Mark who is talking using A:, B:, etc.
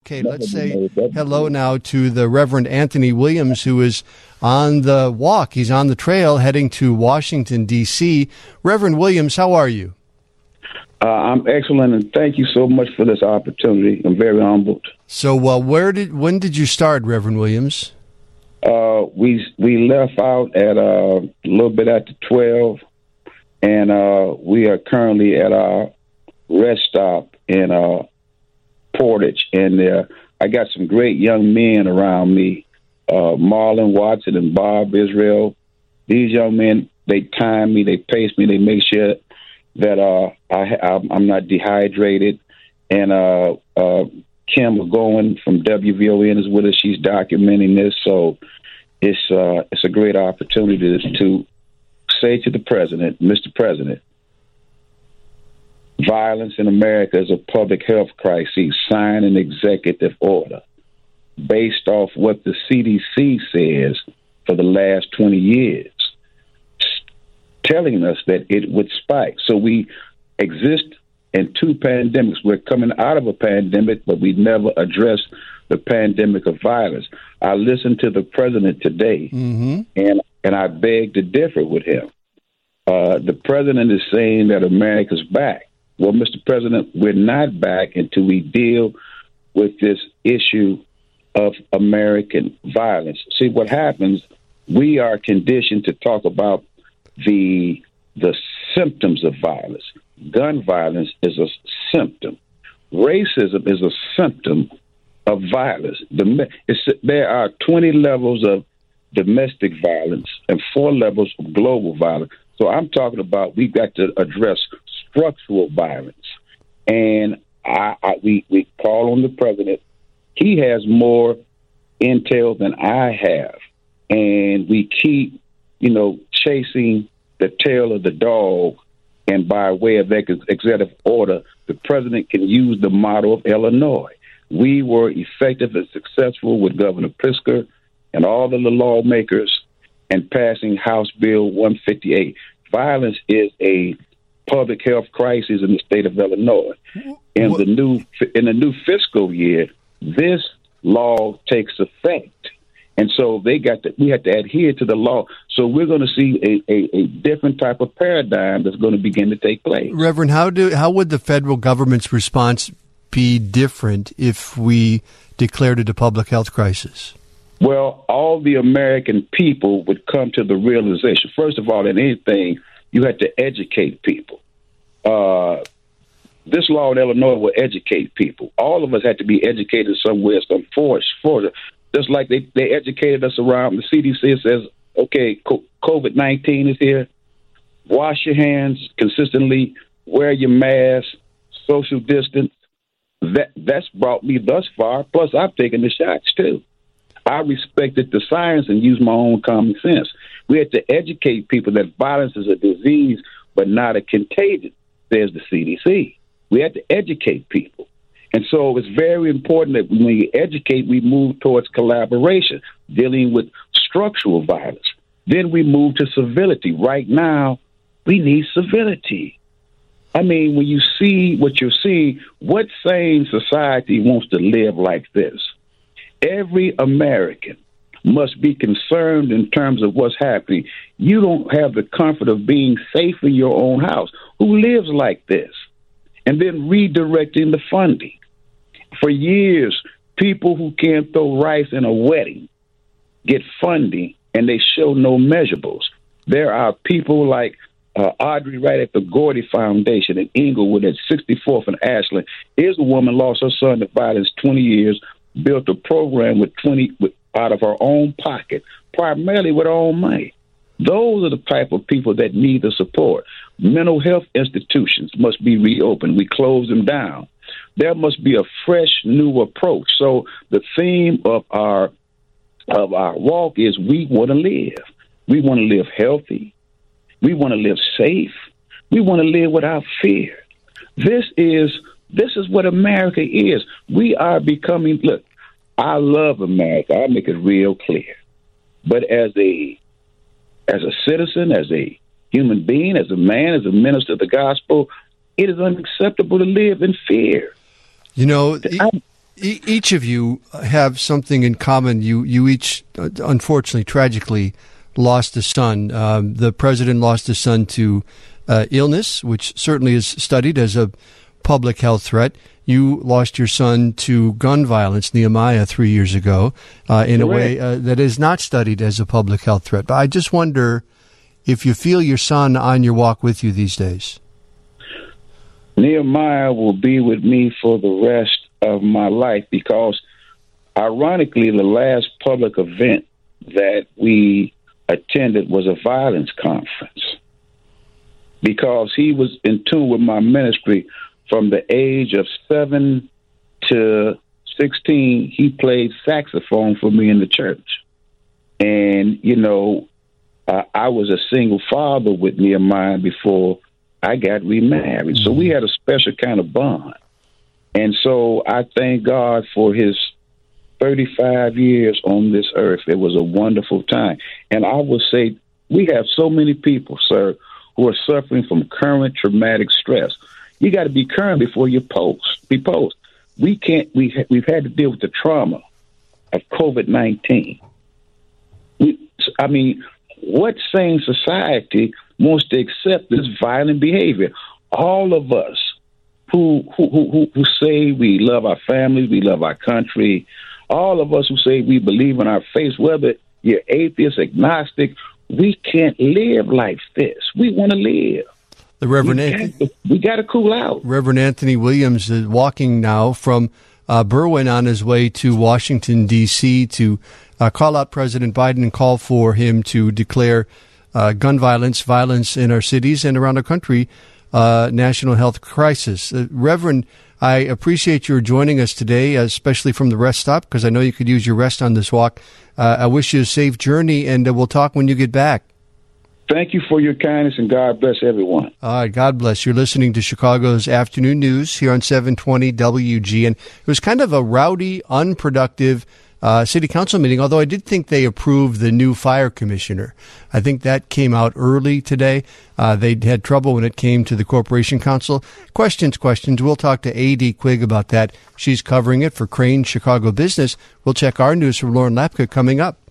A: Okay, let's say hello now to the Reverend Anthony Williams, who is on the walk. He's on the trail heading to Washington, D.C. Reverend Williams, how are you?
B: I'm excellent, and thank you so much for this opportunity. I'm very humbled.
A: So, when did you start, Reverend Williams?
B: We left out at a little bit after 12, and we are currently at our rest stop in Portage, and I got some great young men around me, Marlon Watson and Bob Israel. These young men, they time me, they pace me, they make sure that I'm not dehydrated. And Kim McGowan from WVON is with us. She's documenting this, so it's a great opportunity to say to the president, Mr. President, violence in America is a public health crisis. Sign an executive order based off what the CDC says for the last 20 years, telling us that it would spike. So we exist in two pandemics. We're coming out of a pandemic, but we never addressed the pandemic of violence. I listened to the president today, and I beg to differ with him. The president is saying that America's back. Well, Mr. President, we're not back until we deal with this issue of American violence. See, what happens, we are conditioned to talk about the symptoms of violence. Gun violence is a symptom. Racism is a symptom of violence. There are 20 levels of domestic violence and 4 levels of global violence. So I'm talking about we've got to address structural violence. And we call on the president. He has more intel than I have. And we keep, chasing the tail of the dog. And by way of executive order, the president can use the model of Illinois. We were effective and successful with Governor Pritzker and all of the lawmakers in passing House Bill 158. Violence is a public health crisis in the state of Illinois. In the new fiscal year, this law takes effect. And so we have to adhere to the law. So we're going to see a different type of paradigm that's going to begin to take place.
A: Reverend, how would the federal government's response be different if we declared it a public health crisis?
B: Well, all the American people would come to the realization, first of all, in anything, you have to educate people. This law in Illinois will educate people. All of us have to be educated somewhere, some force. Just like they educated us around, the CDC says, okay, COVID-19 is here. Wash your hands consistently, wear your mask, social distance. That's brought me thus far. Plus, I've taken the shots, too. I respected the science and used my own common sense. We had to educate people that violence is a disease, but not a contagion, says the CDC. We had to educate people. And so it's very important that when we educate, we move towards collaboration, dealing with structural violence. Then we move to civility. Right now, we need civility. I mean, when you see what you're seeing, what sane society wants to live like this? Every American must be concerned in terms of what's happening. You don't have the comfort of being safe in your own house. Who lives like this? And then redirecting the funding. For years, people who can't throw rice in a wedding get funding, and they show no measurables. There are people like Audrey Wright at the Gordy Foundation in Inglewood at 64th and Ashland. Here's a woman lost her son to violence 20 years, built a program out of her own pocket, primarily with her own money. Those are the type of people that need the support. Mental health institutions must be reopened. We close them down. There must be a fresh, new approach. So the theme of our walk is we want to live. We want to live healthy. We want to live safe. We want to live without fear. This is what America is. We are becoming. Look, I love America. I'll make it real clear. But as a citizen, as a human being, as a man, as a minister of the gospel, it is unacceptable to live in fear.
A: Each of you have something in common. You each, unfortunately, tragically, lost a son. The president lost a son to illness, which certainly is studied as a public health threat. You lost your son to gun violence, Nehemiah, 3 years ago, in a way that is not studied as a public health threat. But I just wonder if you feel your son on your walk with you these days.
B: Nehemiah will be with me for the rest of my life because, ironically, the last public event that we attended was a violence conference because he was in tune with my ministry from the age of 7 to 16. He played saxophone for me in the church. And, I was a single father with Nehemiah before I got remarried. Mm-hmm. So we had a special kind of bond. And so I thank God for his 35 years on this earth. It was a wonderful time. And I will say we have so many people, sir, who are suffering from current traumatic stress. You got to be current before you be post. We've had to deal with the trauma of COVID-19. What sane society wants to accept this violent behavior? All of us who say we love our families, we love our country, all of us who say we believe in our faith, whether you're atheist, agnostic, we can't live like this. We want to live.
A: The Reverend
B: we got to cool out.
A: Reverend Anthony Williams is walking now from Berwyn on his way to Washington, D.C. to call out President Biden and call for him to declare gun violence in our cities and around our country, national health crisis. Reverend, I appreciate your joining us today, especially from the rest stop, because I know you could use your rest on this walk. I wish you a safe journey, and we'll talk when you get back.
B: Thank you for your kindness, and God bless everyone.
A: All right, God bless. You're listening to Chicago's Afternoon News here on 720 WG, and it was kind of a rowdy, unproductive city council meeting, although I did think they approved the new fire commissioner. I think that came out early today. They had trouble when it came to the corporation council. Questions. We'll talk to A.D. Quigg about that. She's covering it for Crane Chicago Business. We'll check our news from Lauren Lapka coming up.